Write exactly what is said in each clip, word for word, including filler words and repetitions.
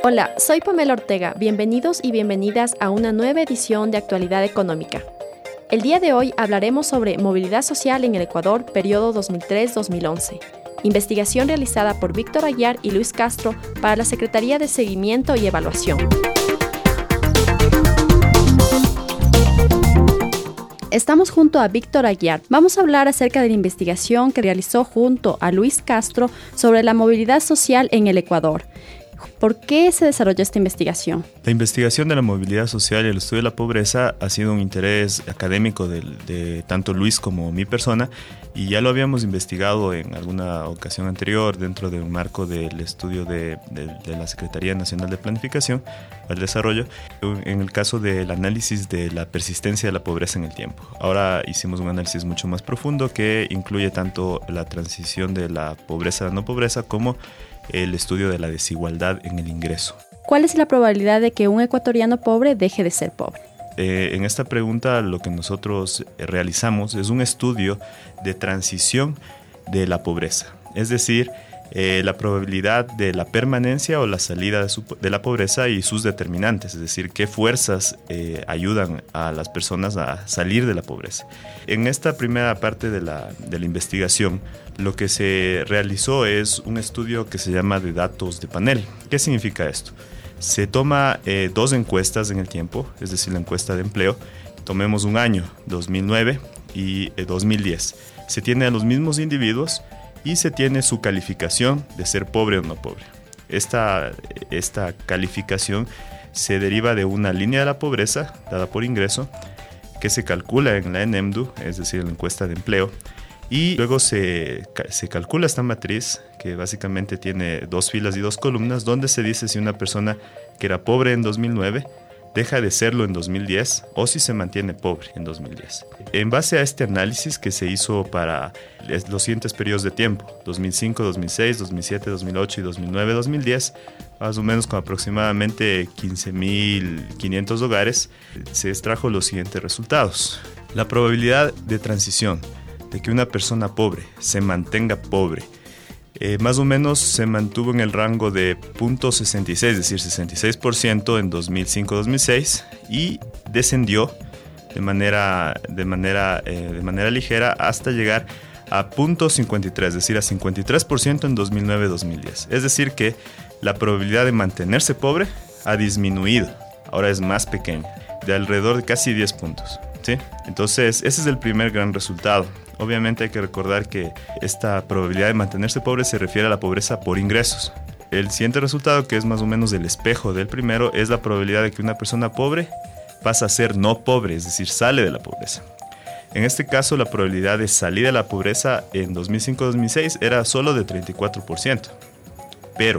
Hola, soy Pamela Ortega. Bienvenidos y bienvenidas a una nueva edición de Actualidad Económica. El día de hoy hablaremos sobre movilidad social en el Ecuador, periodo dos mil tres a dos mil once. Investigación realizada por Víctor Aguiar y Luis Castro para la Secretaría de Seguimiento y Evaluación. Estamos junto a Víctor Aguiar. Vamos a hablar acerca de la investigación que realizó junto a Luis Castro sobre la movilidad social en el Ecuador. ¿Por qué se desarrolló esta investigación? La investigación de la movilidad social y el estudio de la pobreza ha sido un interés académico de, de tanto Luis como mi persona, y ya lo habíamos investigado en alguna ocasión anterior dentro de un marco del estudio de, de, de la Secretaría Nacional de Planificación para el Desarrollo, en el caso del análisis de la persistencia de la pobreza en el tiempo. Ahora hicimos un análisis mucho más profundo que incluye tanto la transición de la pobreza a la no pobreza como el estudio de la desigualdad en el ingreso. ¿Cuál es la probabilidad de que un ecuatoriano pobre deje de ser pobre? Eh, en esta pregunta lo que nosotros realizamos es un estudio de transición de la pobreza, es decir, eh, la probabilidad de la permanencia o la salida de, su, de la pobreza y sus determinantes, es decir, qué fuerzas eh, ayudan a las personas a salir de la pobreza. En esta primera parte de la, de la investigación, lo que se realizó es un estudio que se llama de datos de panel. ¿Qué significa esto? Se toma eh, dos encuestas en el tiempo, es decir, la encuesta de empleo. Tomemos un año, dos mil nueve y eh, dos mil diez. Se tiene a los mismos individuos y se tiene su calificación de ser pobre o no pobre. Esta, esta calificación se deriva de una línea de la pobreza dada por ingreso que se calcula en la ENEMDU, es decir, en la encuesta de empleo, y luego se, se calcula esta matriz que básicamente tiene dos filas y dos columnas, donde se dice si una persona que era pobre en dos mil nueve deja de serlo en dos mil diez o si se mantiene pobre en dos mil diez. En base a este análisis que se hizo para los siguientes periodos de tiempo, dos mil cinco, dos mil seis, dos mil siete, dos mil ocho y dos mil nueve, dos mil diez, más o menos con aproximadamente quince mil quinientos hogares, se extrajo los siguientes resultados. La probabilidad de transición de que una persona pobre se mantenga pobre Eh, más o menos se mantuvo en el rango de cero punto sesenta y seis, es decir, sesenta y seis por ciento en dos mil cinco a dos mil seis, y descendió de manera, de manera, eh, de manera ligera hasta llegar a cero punto cincuenta y tres, es decir, a cincuenta y tres por ciento en dos mil nueve a dos mil diez. Es decir, que la probabilidad de mantenerse pobre ha disminuido, ahora es más pequeña, de alrededor de casi diez puntos. ¿Sí? Entonces, ese es el primer gran resultado. Obviamente hay que recordar que esta probabilidad de mantenerse pobre se refiere a la pobreza por ingresos. El siguiente resultado, que es más o menos el espejo del primero, es la probabilidad de que una persona pobre pasa a ser no pobre, es decir, sale de la pobreza. En este caso, la probabilidad de salir de la pobreza en dos mil cinco a dos mil seis era solo de treinta y cuatro por ciento. Pero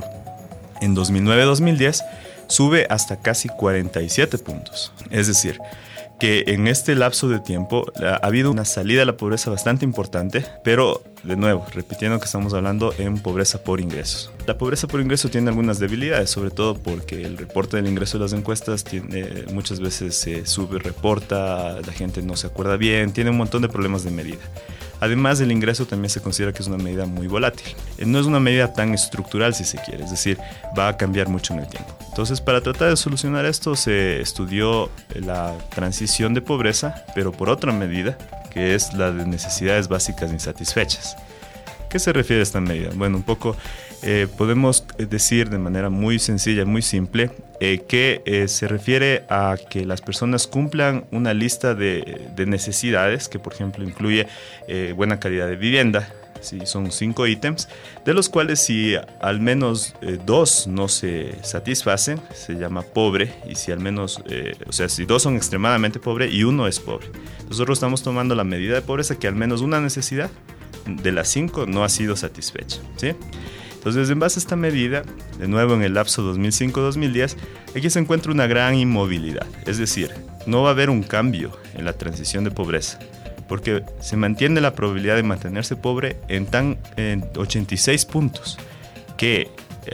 en dos mil nueve a dos mil diez sube hasta casi cuarenta y siete puntos. Es decir, que en este lapso de tiempo ha habido una salida de la pobreza bastante importante, pero de nuevo, repitiendo que estamos hablando en pobreza por ingresos. La pobreza por ingreso tiene algunas debilidades, sobre todo porque el reporte del ingreso de las encuestas tiene, muchas veces se sube, reporta, la gente no se acuerda bien, tiene un montón de problemas de medida. Además, el ingreso también se considera que es una medida muy volátil. No es una medida tan estructural, si se quiere, es decir, va a cambiar mucho en el tiempo. Entonces, para tratar de solucionar esto, se estudió la transición de pobreza, pero por otra medida, que es la de necesidades básicas insatisfechas. ¿Qué se refiere a esta medida? Bueno, un poco eh, podemos decir de manera muy sencilla, muy simple, eh, que eh, se refiere a que las personas cumplan una lista de, de necesidades que, por ejemplo, incluye eh, buena calidad de vivienda. Sí, son cinco ítems, de los cuales si al menos eh, dos no se satisfacen, se llama pobre, y si al menos, eh, o sea, si dos son extremadamente pobres y uno es pobre. Nosotros estamos tomando la medida de pobreza que al menos una necesidad de las cinco no ha sido satisfecha, ¿sí? Entonces, en base a esta medida, de nuevo en el lapso dos mil cinco a dos mil diez, aquí se encuentra una gran inmovilidad, es decir, no va a haber un cambio en la transición de pobreza, porque se mantiene la probabilidad de mantenerse pobre en tan en ochenta y seis puntos, que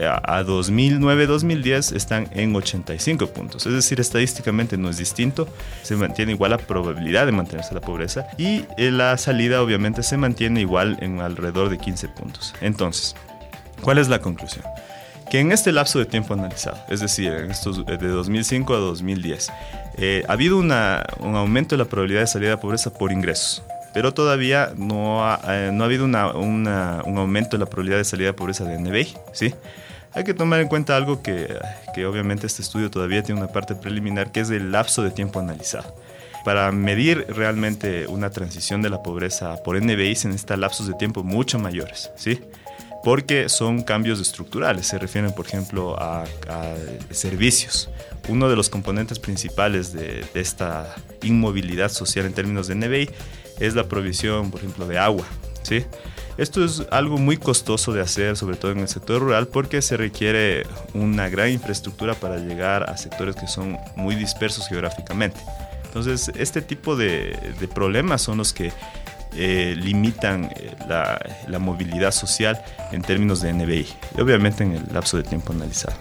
a dos mil nueve a dos mil diez están en ochenta y cinco puntos. Es decir, estadísticamente no es distinto, se mantiene igual la probabilidad de mantenerse la pobreza, y la salida obviamente se mantiene igual en alrededor de quince puntos. Entonces, ¿cuál es la conclusión? que en este lapso de tiempo analizado, es decir, en estos, de dos mil cinco a dos mil diez, eh, ha habido una, un aumento de la probabilidad de salida de la pobreza por ingresos, pero todavía no ha, eh, no ha habido una, una, un aumento de la probabilidad de salida de pobreza de N B I, ¿sí? Hay que tomar en cuenta algo que, que obviamente este estudio todavía tiene una parte preliminar, que es el lapso de tiempo analizado. Para medir realmente una transición de la pobreza por N B I se necesitan lapsos de tiempo mucho mayores, ¿sí? Porque son cambios estructurales, se refieren, por ejemplo, a, a servicios. Uno de los componentes principales de, de esta inmovilidad social en términos de N B I es la provisión, por ejemplo, de agua, ¿sí? Esto es algo muy costoso de hacer, sobre todo en el sector rural, porque se requiere una gran infraestructura para llegar a sectores que son muy dispersos geográficamente. Entonces, este tipo de, de problemas son los que eh, limitan eh, la, la movilidad social en términos de N B I, y obviamente en el lapso de tiempo analizado.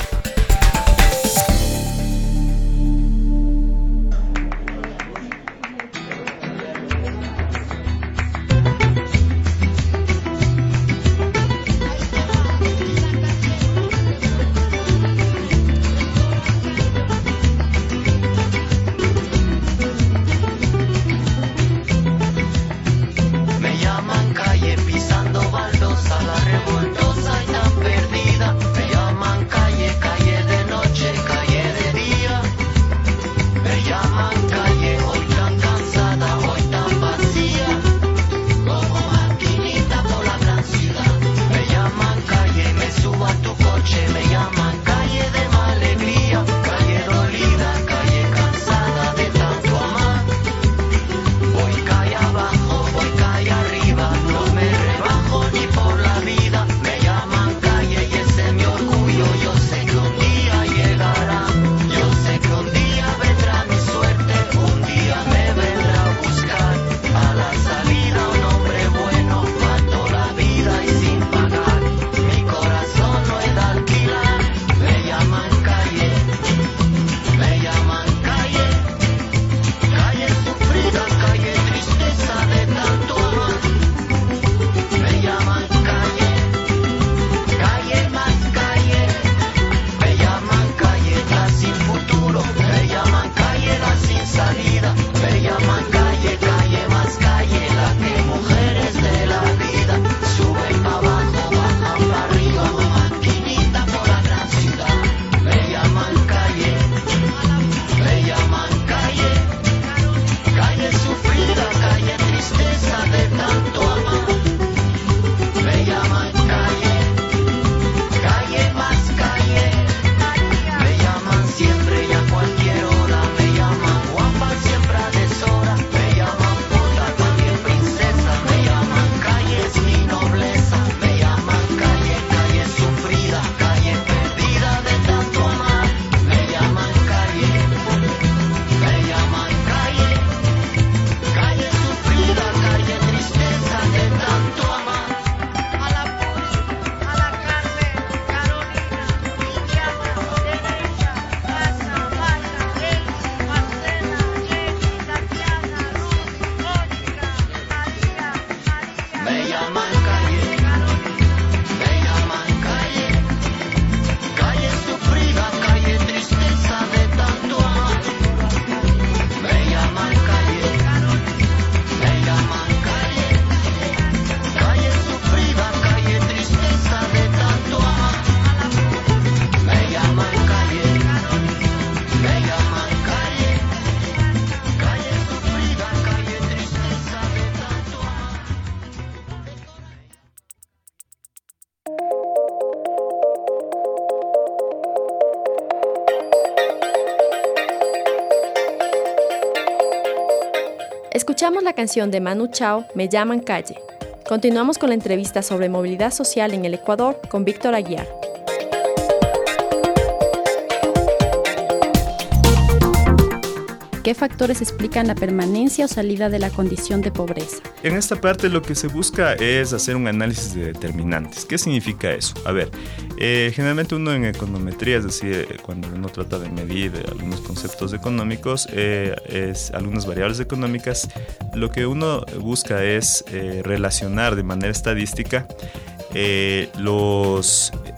Escuchamos la canción de Manu Chao, Me llaman calle. Continuamos con la entrevista sobre movilidad social en el Ecuador con Víctor Aguiar. ¿Qué factores explican la permanencia o salida de la condición de pobreza? En esta parte lo que se busca es hacer un análisis de determinantes. ¿Qué significa eso? A ver, eh, generalmente uno en econometría, es decir, cuando uno trata de medir algunos conceptos económicos, eh, es algunas variables económicas, lo que uno busca es eh, relacionar de manera estadística eh, los...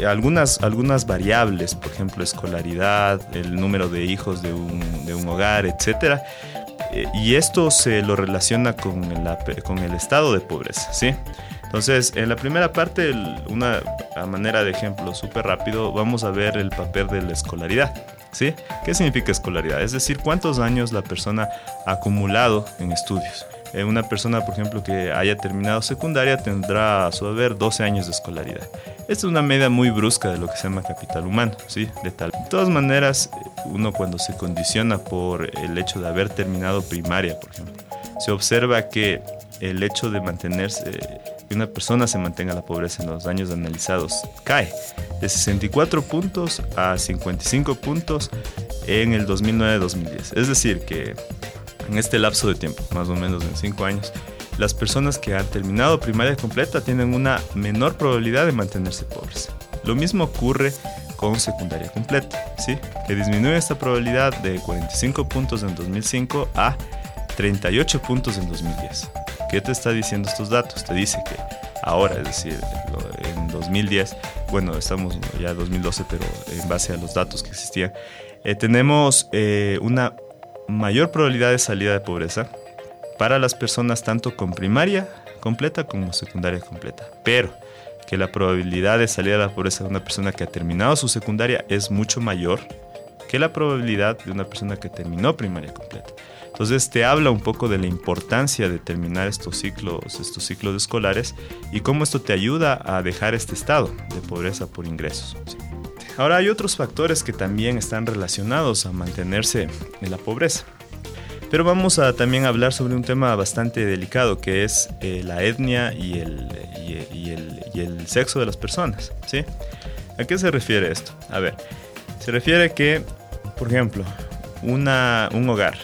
algunas, algunas variables, por ejemplo, escolaridad, el número de hijos de un, de un hogar, etcétera. Eh, y esto se lo relaciona con, la, con el estado de pobreza, ¿sí? Entonces, en la primera parte, una a manera de ejemplo súper rápido, vamos a ver el papel de la escolaridad, ¿sí? ¿Qué significa escolaridad? Es decir, cuántos años la persona ha acumulado en estudios. Eh, una persona, por ejemplo, que haya terminado secundaria tendrá a su haber doce años de escolaridad. Esta es una medida muy brusca de lo que se llama capital humano, ¿sí? De tal. De todas maneras, uno cuando se condiciona por el hecho de haber terminado primaria, por ejemplo, se observa que el hecho de mantenerse, que una persona se mantenga en la pobreza en los años analizados, cae de sesenta y cuatro puntos a cincuenta y cinco puntos en el dos mil nueve dos mil diez. Es decir, que en este lapso de tiempo, más o menos en cinco años, las personas que han terminado primaria completa tienen una menor probabilidad de mantenerse pobres. Lo mismo ocurre con secundaria completa, ¿sí? Que disminuye esta probabilidad de cuarenta y cinco puntos en dos mil cinco a treinta y ocho puntos en dos mil diez. ¿Qué te está diciendo estos datos? Te dice que ahora, es decir, en dos mil diez, bueno, estamos ya en dos mil doce, pero en base a los datos que existían, eh, tenemos eh, una mayor probabilidad de salida de pobreza para las personas tanto con primaria completa como secundaria completa. Pero que la probabilidad de salida de la pobreza de una persona que ha terminado su secundaria es mucho mayor que la probabilidad de una persona que terminó primaria completa. Entonces te habla un poco de la importancia de terminar estos ciclos, estos ciclos escolares y cómo esto te ayuda a dejar este estado de pobreza por ingresos. Ahora hay otros factores que también están relacionados a mantenerse en la pobreza. Pero vamos a también hablar sobre un tema bastante delicado que es eh, la etnia y el, y, y, el, y el sexo de las personas, ¿sí? ¿A qué se refiere esto? A ver, se refiere que, por ejemplo, una, un hogar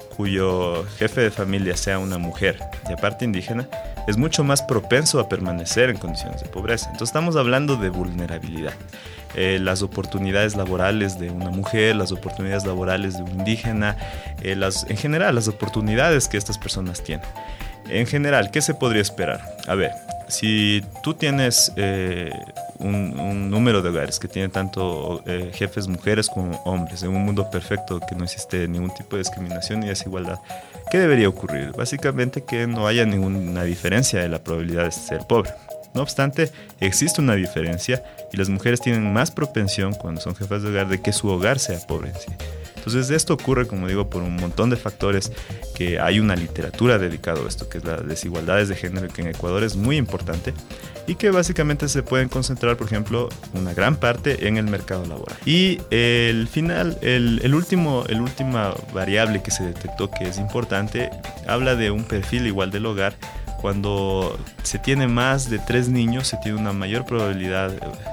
cuyo jefe de familia sea una mujer de aparte indígena, es mucho más propenso a permanecer en condiciones de pobreza. Entonces estamos hablando de vulnerabilidad. Eh, las oportunidades laborales de una mujer, las oportunidades laborales de un indígena, eh, las, en general las oportunidades que estas personas tienen. En general, ¿qué se podría esperar? A ver, si tú tienes eh, un, un número de hogares que tienen tanto eh, jefes mujeres como hombres, en un mundo perfecto que no existe ningún tipo de discriminación ni desigualdad, ¿qué debería ocurrir? Básicamente que no haya ninguna diferencia de la probabilidad de ser pobre. No obstante, existe una diferencia y las mujeres tienen más propensión cuando son jefas de hogar de que su hogar sea pobre en sí. Entonces esto ocurre, como digo, por un montón de factores que hay una literatura dedicada a esto, que es las desigualdades de género, que en Ecuador es muy importante y que básicamente se pueden concentrar, por ejemplo, una gran parte en el mercado laboral. Y el final, el, el último, el última variable que se detectó que es importante, habla de un perfil igual del hogar. Cuando se tiene más de tres niños, se tiene una mayor probabilidad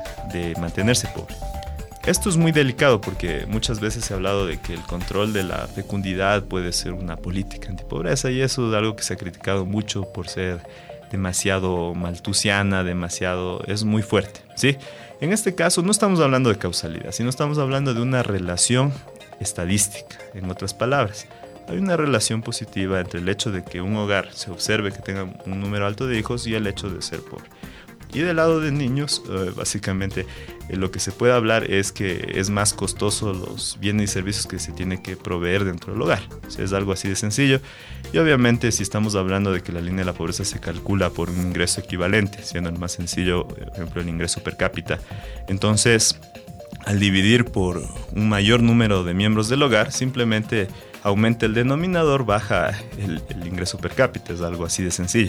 de mantenerse pobre. Esto es muy delicado porque muchas veces se ha hablado de que el control de la fecundidad puede ser una política antipobreza y eso es algo que se ha criticado mucho por ser demasiado maltusiana, demasiado, es muy fuerte, ¿sí? En este caso no estamos hablando de causalidad, sino estamos hablando de una relación estadística, en otras palabras. Hay una relación positiva entre el hecho de que un hogar se observe que tenga un número alto de hijos y el hecho de ser pobre. Y del lado de niños, eh, básicamente eh, lo que se puede hablar es que es más costoso los bienes y servicios que se tiene que proveer dentro del hogar. O sea, es algo así de sencillo. Y obviamente si estamos hablando de que la línea de la pobreza se calcula por un ingreso equivalente, siendo el más sencillo, por ejemplo, el ingreso per cápita, entonces al dividir por un mayor número de miembros del hogar, simplemente aumenta el denominador, baja el, el ingreso per cápita, es algo así de sencillo.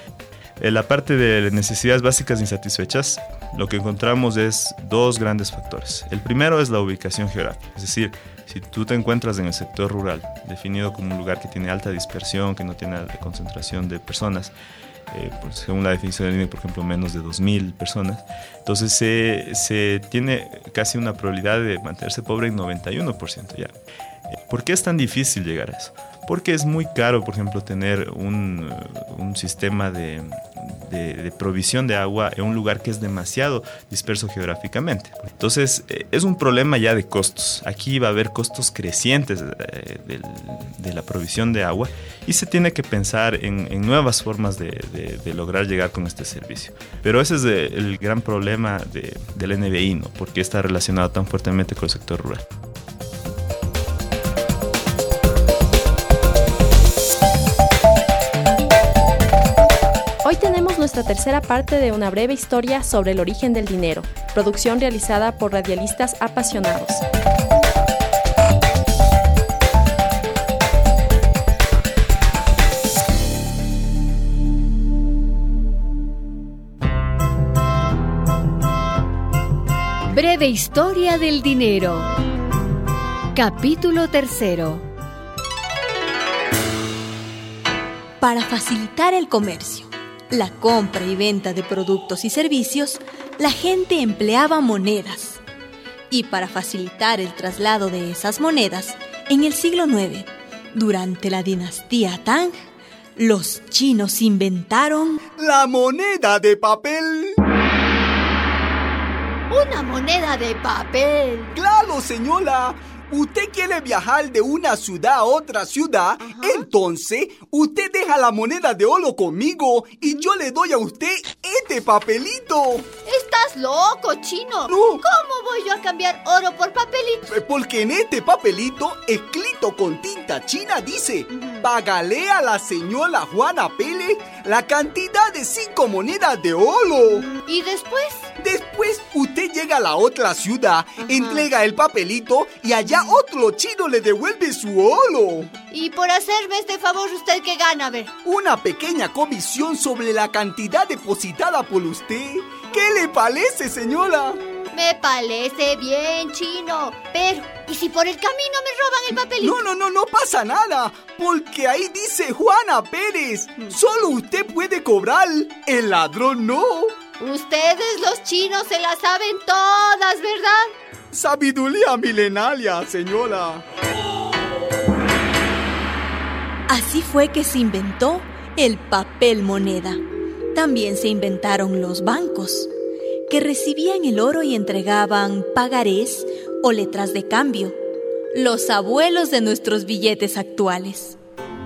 En la parte de necesidades básicas insatisfechas, lo que encontramos es dos grandes factores. El primero es la ubicación geográfica, es decir, si tú te encuentras en el sector rural, definido como un lugar que tiene alta dispersión, que no tiene alta concentración de personas, eh, pues según la definición del I N E, por ejemplo, menos de dos mil personas, entonces se, se tiene casi una probabilidad de mantenerse pobre en noventa y uno por ciento ya. ¿Por qué es tan difícil llegar a eso? Porque es muy caro, por ejemplo, tener un, un sistema de, de, de provisión de agua en un lugar que es demasiado disperso geográficamente. Entonces, eh, es un problema ya de costos. Aquí va a haber costos crecientes eh, del, de la provisión de agua y se tiene que pensar en, en nuevas formas de, de, de lograr llegar con este servicio. Pero ese es de, el gran problema de, del N B I, ¿no? Porque está relacionado tan fuertemente con el sector rural. Hoy tenemos nuestra tercera parte de una breve historia sobre el origen del dinero, producción realizada por radialistas apasionados. Breve historia del dinero. Capítulo tercero. Para facilitar el comercio, la compra y venta de productos y servicios, la gente empleaba monedas. Y para facilitar el traslado de esas monedas, en el siglo noveno, durante la dinastía Tang, los chinos inventaron la moneda de papel. ¿Una moneda de papel? ¡Claro, señora! Usted quiere viajar de una ciudad a otra ciudad, ajá, entonces usted deja la moneda de oro conmigo y yo le doy a usted este papelito. ¿Estás loco, chino? No. ¿Cómo voy yo a cambiar oro por papelito? Porque en este papelito, escrito con tinta china, dice: uh-huh, págale a la señora Juana Pérez la cantidad de cinco monedas de oro. ¿Y después? Después usted llega a la otra ciudad, ajá, entrega el papelito y allá otro chino le devuelve su oro. Y por hacerme este favor, ¿usted qué gana? A ver. Una pequeña comisión sobre la cantidad depositada por usted. ¿Qué le parece, señora? Me parece bien, chino. Pero, ¿y si por el camino me roban el papelito? No, no, no, no pasa nada. Porque ahí dice Juana Pérez. Solo usted puede cobrar. El ladrón no. Ustedes los chinos se la saben todas, ¿verdad? Sabiduría milenaria, señora. Así fue que se inventó el papel moneda. También se inventaron los bancos, que recibían el oro y entregaban pagarés o letras de cambio, los abuelos de nuestros billetes actuales.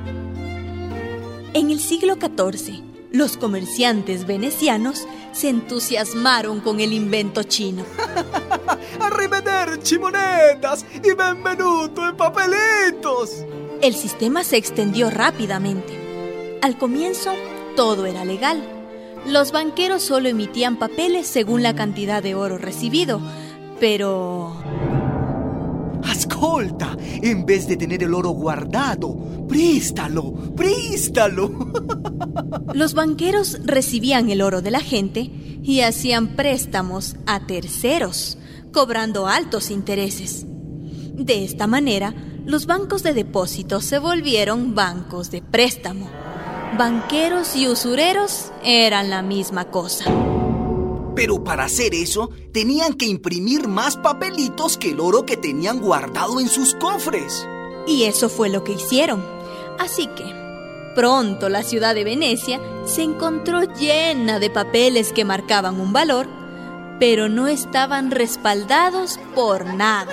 En el siglo catorce, los comerciantes venecianos se entusiasmaron con el invento chino. ¡Arrivederci monedas y benvenuto en papelitos! El sistema se extendió rápidamente. Al comienzo, todo era legal. Los banqueros solo emitían papeles según la cantidad de oro recibido, pero... ¡Ascolta! En vez de tener el oro guardado, préstalo, préstalo. Los banqueros recibían el oro de la gente y hacían préstamos a terceros, cobrando altos intereses. De esta manera, los bancos de depósito se volvieron bancos de préstamo. Banqueros y usureros eran la misma cosa. Pero para hacer eso, tenían que imprimir más papelitos que el oro que tenían guardado en sus cofres. Y eso fue lo que hicieron. Así que, pronto la ciudad de Venecia se encontró llena de papeles que marcaban un valor, pero no estaban respaldados por nada.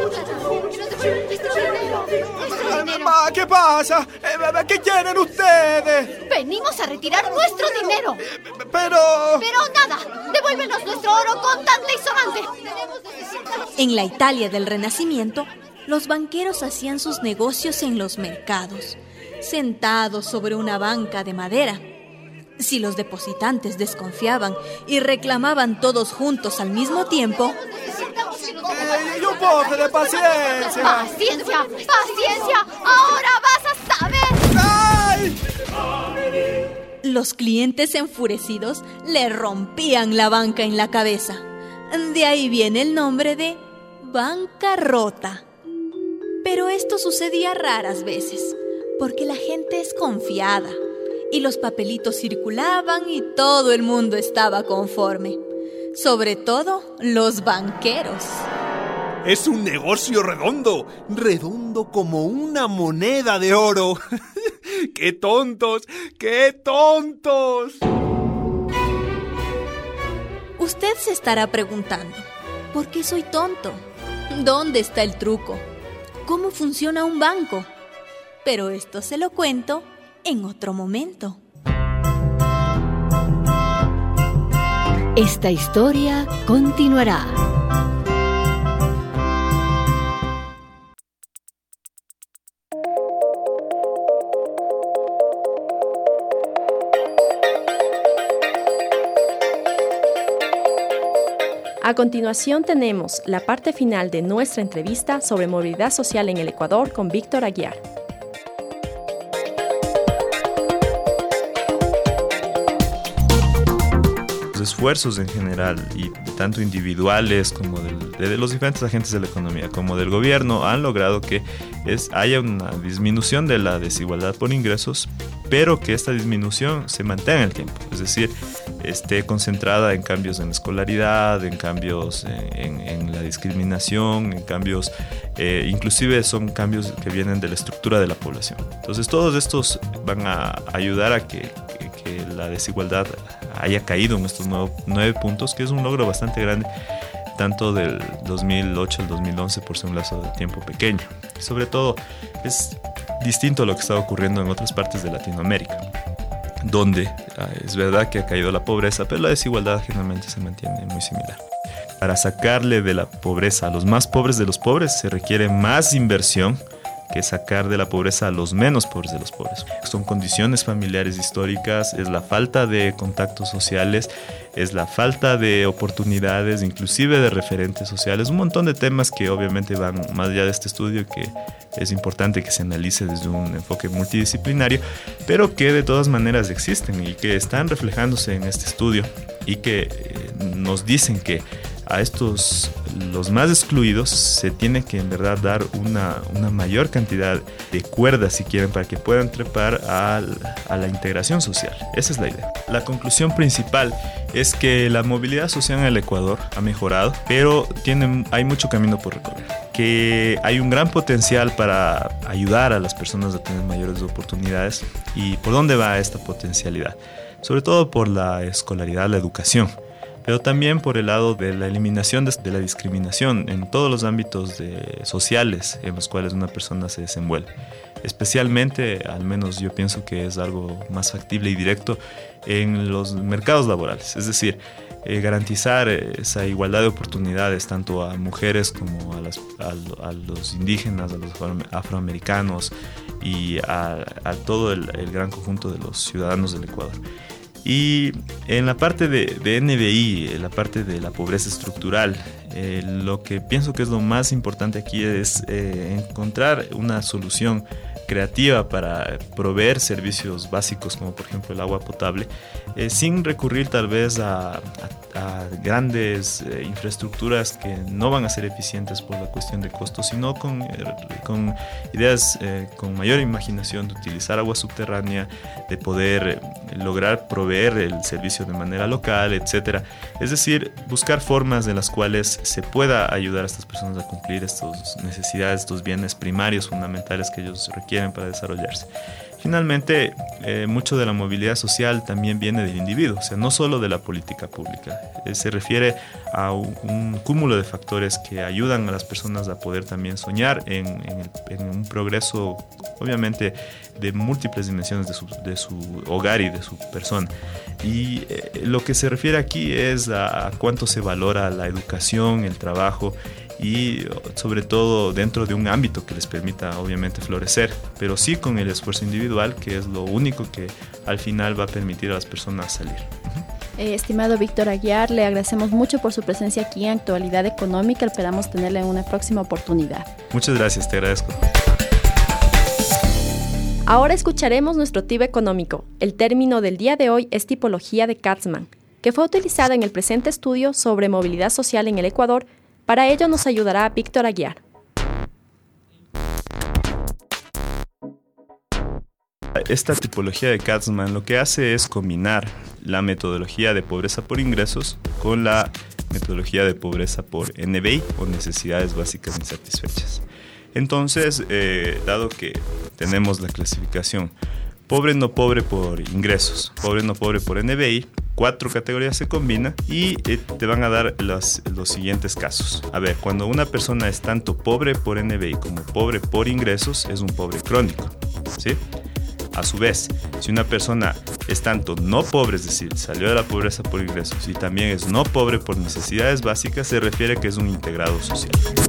Mamá, ¿qué pasa? ¿Qué quieren ustedes? Venimos a retirar nuestro dinero. Pero... Pero nada, devuélvenos nuestro oro contante y sonante. En la Italia del Renacimiento, los banqueros hacían sus negocios en los mercados, sentados sobre una banca de madera. Si los depositantes desconfiaban y reclamaban todos juntos al mismo tiempo... Eh, ¡Y un poco de paciencia! ¡Paciencia! ¡Paciencia! ¡Ahora vas a saber! ¡Ay! Los clientes enfurecidos le rompían la banca en la cabeza. De ahí viene el nombre de bancarrota. Pero esto sucedía raras veces, porque la gente es confiada. Y los papelitos circulaban y todo el mundo estaba conforme. Sobre todo los banqueros. Es un negocio redondo, redondo como una moneda de oro. ¡Qué tontos! ¡Qué tontos! Usted se estará preguntando, ¿por qué soy tonto? ¿Dónde está el truco? ¿Cómo funciona un banco? Pero esto se lo cuento en otro momento. Esta historia continuará. A continuación tenemos la parte final de nuestra entrevista sobre movilidad social en el Ecuador con Víctor Aguiar. Los esfuerzos en general, y tanto individuales como del, de los diferentes agentes de la economía como del gobierno, han logrado que es, haya una disminución de la desigualdad por ingresos, pero que esta disminución se mantenga en el tiempo, es decir, esté concentrada en cambios en la escolaridad, en cambios en, en la discriminación, en cambios, eh, inclusive son cambios que vienen de la estructura de la población. Entonces todos estos van a ayudar a que, que, que la desigualdad haya caído en estos nueve, nueve puntos, que es un logro bastante grande, tanto del dos mil ocho al dos mil once por ser un lazo de tiempo pequeño. Sobre todo es distinto a lo que está ocurriendo en otras partes de Latinoamérica, donde es verdad que ha caído la pobreza, pero la desigualdad generalmente se mantiene muy similar. Para sacarle de la pobreza a los más pobres de los pobres se requiere más inversión que sacar de la pobreza a los menos pobres de los pobres. Son condiciones familiares históricas, es la falta de contactos sociales, es la falta de oportunidades, inclusive de referentes sociales, un montón de temas que obviamente van más allá de este estudio, que es importante que se analice desde un enfoque multidisciplinario, pero que de todas maneras existen y que están reflejándose en este estudio y que eh, nos dicen que a estos, los más excluidos, se tiene que en verdad dar una, una mayor cantidad de cuerdas, si quieren, para que puedan trepar a, a la integración social. Esa es la idea. La conclusión principal es que la movilidad social en el Ecuador ha mejorado, pero tiene, hay mucho camino por recorrer. Que hay un gran potencial para ayudar a las personas a tener mayores oportunidades. ¿Y por dónde va esta potencialidad? Sobre todo por la escolaridad, la educación, pero también por el lado de la eliminación de, de la discriminación en todos los ámbitos de, sociales en los cuales una persona se desenvuelve. Especialmente, al menos yo pienso que es algo más factible y directo en los mercados laborales, es decir, eh, garantizar esa igualdad de oportunidades tanto a mujeres como a, las, a, a los indígenas, a los afroamericanos y a, a todo el, el gran conjunto de los ciudadanos del Ecuador. Y en la parte de, de N B I, en la parte de la pobreza estructural, eh, lo que pienso que es lo más importante aquí es eh, encontrar una solución creativa para proveer servicios básicos como por ejemplo el agua potable, eh, sin recurrir tal vez a, a, a grandes eh, infraestructuras que no van a ser eficientes por la cuestión de costos, sino con, eh, con ideas eh, con mayor imaginación de utilizar agua subterránea, de poder eh, lograr proveer el servicio de manera local, etcétera. Es decir, buscar formas en las cuales se pueda ayudar a estas personas a cumplir estas necesidades, estos bienes primarios fundamentales que ellos requieren para desarrollarse. Finalmente, eh, mucho de la movilidad social también viene del individuo, o sea, no solo de la política pública. Eh, se refiere a un, un cúmulo de factores que ayudan a las personas a poder también soñar en, en, el, en un progreso, obviamente, de múltiples dimensiones de su, de su hogar y de su persona. Y eh, lo que se refiere aquí es a, a cuánto se valora la educación, el trabajo, y sobre todo dentro de un ámbito que les permita obviamente florecer, pero sí con el esfuerzo individual, que es lo único que al final va a permitir a las personas salir. Eh, estimado Víctor Aguiar, le agradecemos mucho por su presencia aquí en Actualidad Económica. Esperamos tenerle en una próxima oportunidad. Muchas gracias, te agradezco. Ahora escucharemos nuestro tip económico. El término del día de hoy es tipología de Katzmann, que fue utilizada en el presente estudio sobre movilidad social en el Ecuador. Para ello nos ayudará Víctor Aguiar. Esta tipología de Katzmann lo que hace es combinar la metodología de pobreza por ingresos con la metodología de pobreza por N B I o necesidades básicas insatisfechas. Entonces, eh, dado que tenemos la clasificación pobre no pobre por ingresos, pobre no pobre por N B I, cuatro categorías se combinan y eh, te van a dar los, los siguientes casos. A ver, cuando una persona es tanto pobre por N B I como pobre por ingresos, es un pobre crónico, ¿sí? A su vez, si una persona es tanto no pobre, es decir, salió de la pobreza por ingresos, y también es no pobre por necesidades básicas, se refiere a que es un integrado social.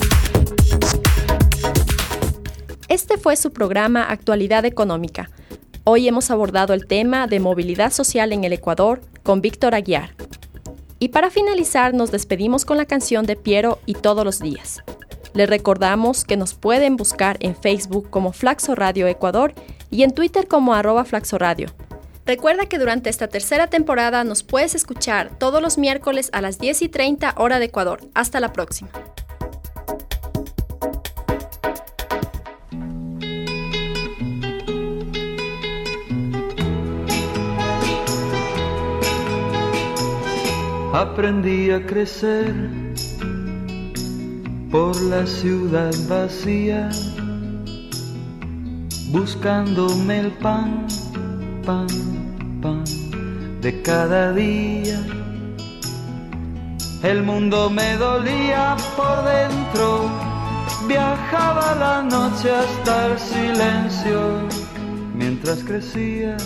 Este fue su programa Actualidad Económica. Hoy hemos abordado el tema de movilidad social en el Ecuador con Víctor Aguiar. Y para finalizar, nos despedimos con la canción de Piero y Todos los Días. Les recordamos que nos pueden buscar en Facebook como Flaxo Radio Ecuador y en Twitter como arroba Flaxo Radio. Recuerda que durante esta tercera temporada nos puedes escuchar todos los miércoles a las diez y treinta hora de Ecuador. Hasta la próxima. Aprendí a crecer por la ciudad vacía, buscándome el pan, pan, pan de cada día. El mundo me dolía por dentro, viajaba la noche hasta el silencio. Mientras crecía,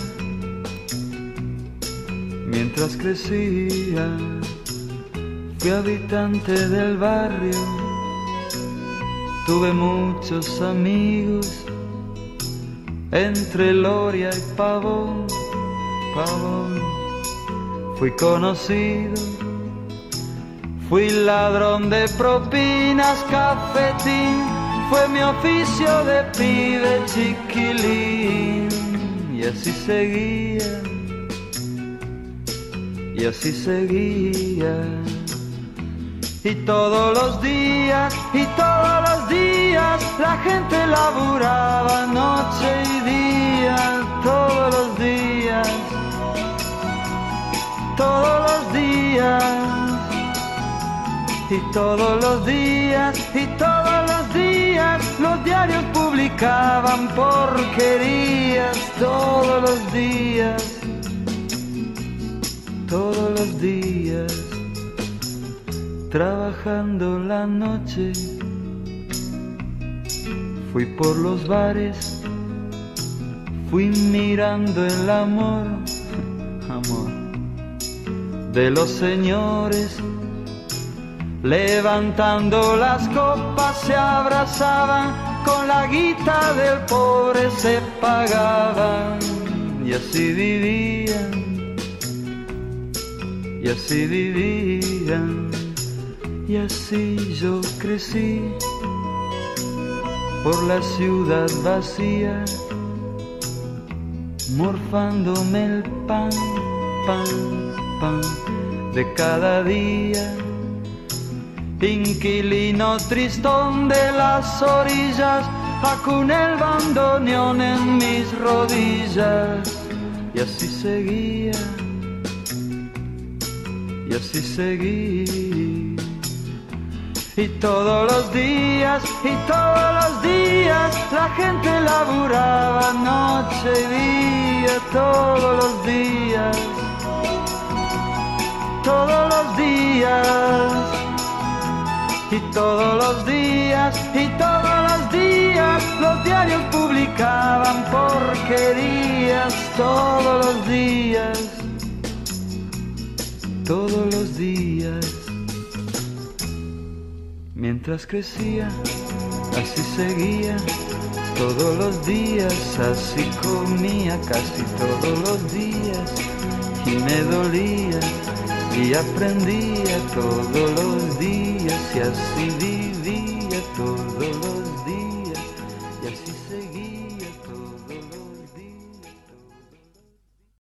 mientras crecía, fui habitante del barrio. Tuve muchos amigos, entre Loria y Pavón, Pavón. Fui conocido, fui ladrón de propinas, cafetín, fue mi oficio de pibe chiquilín. Y así seguía, y así seguía. Y todos los días, y todos los días, la gente laburaba noche y día. Todos los días, todos los días. Y todos los días, y todos los días, los diarios publicaban porquerías. Todos los días, todos los días, trabajando la noche, fui por los bares, fui mirando el amor, amor de los señores, levantando las copas se abrazaban, con la guita del pobre se pagaban, y así vivían, y así vivían. Y así yo crecí por la ciudad vacía, morfándome el pan, pan, pan de cada día. Inquilino tristón de las orillas, acuné el bandoneón en mis rodillas. Y así seguía, y así seguí. Y todos los días, y todos los días, la gente laburaba noche y día. Todos los días, todos los días. Y todos los días, y todos los días, los diarios publicaban porquerías. Todos los días, todos los días. Mientras crecía, así seguía, todos los días, así comía casi todos los días, y me dolía, y aprendía todos los días, y así vivía todos los días, y así seguía.